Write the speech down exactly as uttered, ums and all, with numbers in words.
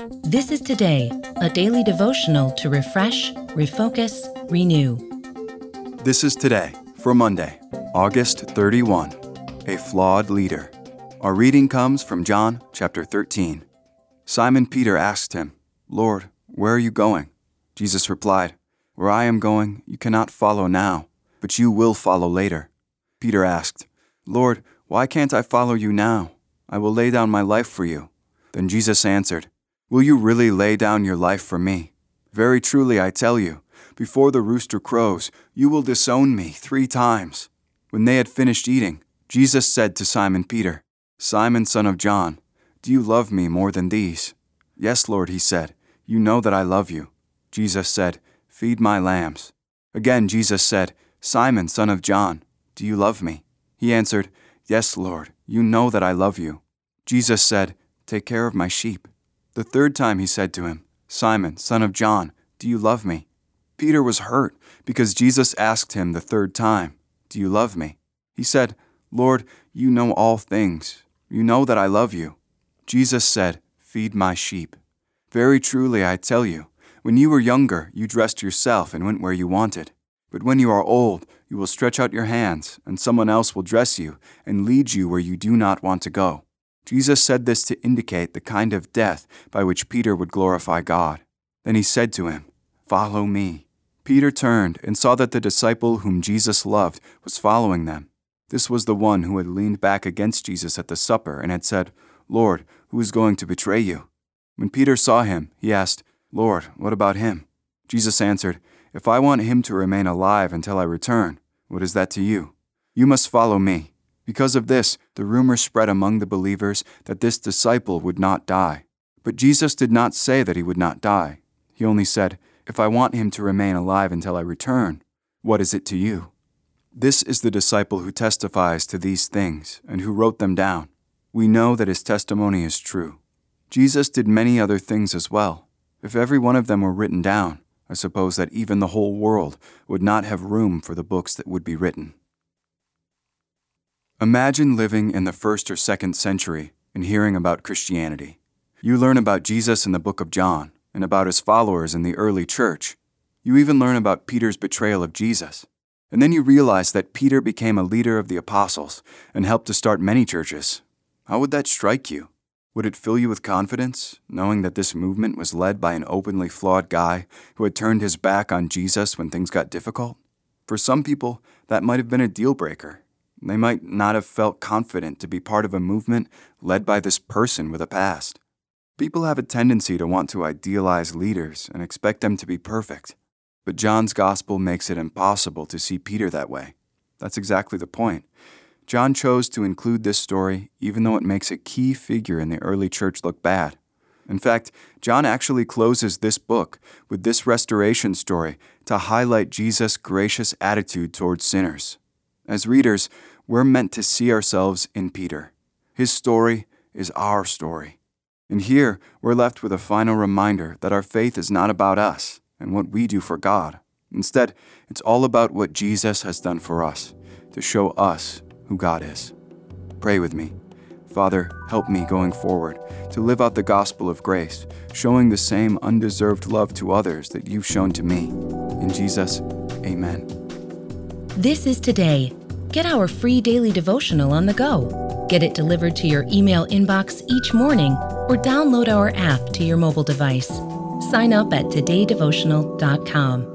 This is Today, a daily devotional to refresh, refocus, renew. This is Today for Monday, August thirty-first, a flawed leader. Our reading comes from John chapter thirteen. Simon Peter asked him, "Lord, where are you going?" Jesus replied, "Where I am going, you cannot follow now, but you will follow later." Peter asked, "Lord, why can't I follow you now? I will lay down my life for you." Then Jesus answered, "Will you really lay down your life for me? Very truly I tell you, before the rooster crows, you will disown me three times." When they had finished eating, Jesus said to Simon Peter, "Simon, son of John, do you love me more than these?" "Yes, Lord," he said, "you know that I love you." Jesus said, "Feed my lambs." Again Jesus said, "Simon, son of John, do you love me?" He answered, "Yes, Lord, you know that I love you." Jesus said, "Take care of my sheep." The third time he said to him, "Simon, son of John, do you love me?" Peter was hurt because Jesus asked him the third time, "Do you love me?" He said, "Lord, you know all things. You know that I love you." Jesus said, "Feed my sheep. Very truly I tell you, when you were younger, you dressed yourself and went where you wanted. But when you are old, you will stretch out your hands, and someone else will dress you and lead you where you do not want to go." Jesus said this to indicate the kind of death by which Peter would glorify God. Then he said to him, "Follow me." Peter turned and saw that the disciple whom Jesus loved was following them. This was the one who had leaned back against Jesus at the supper and had said, "Lord, who is going to betray you?" When Peter saw him, he asked, "Lord, what about him?" Jesus answered, "If I want him to remain alive until I return, what is that to you? You must follow me." Because of this, the rumor spread among the believers that this disciple would not die. But Jesus did not say that he would not die. He only said, "If I want him to remain alive until I return, what is it to you?" This is the disciple who testifies to these things and who wrote them down. We know that his testimony is true. Jesus did many other things as well. If every one of them were written down, I suppose that even the whole world would not have room for the books that would be written. Imagine living in the first or second century and hearing about Christianity. You learn about Jesus in the book of John and about his followers in the early church. You even learn about Peter's betrayal of Jesus. And then you realize that Peter became a leader of the apostles and helped to start many churches. How would that strike you? Would it fill you with confidence, knowing that this movement was led by an openly flawed guy who had turned his back on Jesus when things got difficult? For some people, that might have been a deal breaker. They might not have felt confident to be part of a movement led by this person with a past. People have a tendency to want to idealize leaders and expect them to be perfect. But John's gospel makes it impossible to see Peter that way. That's exactly the point. John chose to include this story even though it makes a key figure in the early church look bad. In fact, John actually closes this book with this restoration story to highlight Jesus' gracious attitude towards sinners. As readers, we're meant to see ourselves in Peter. His story is our story. And here, we're left with a final reminder that our faith is not about us and what we do for God. Instead, it's all about what Jesus has done for us, to show us who God is. Pray with me. Father, help me going forward to live out the gospel of grace, showing the same undeserved love to others that you've shown to me. In Jesus, amen. This is Today. Get our free daily devotional on the go. Get it delivered to your email inbox each morning or download our app to your mobile device. Sign up at today devotional dot com.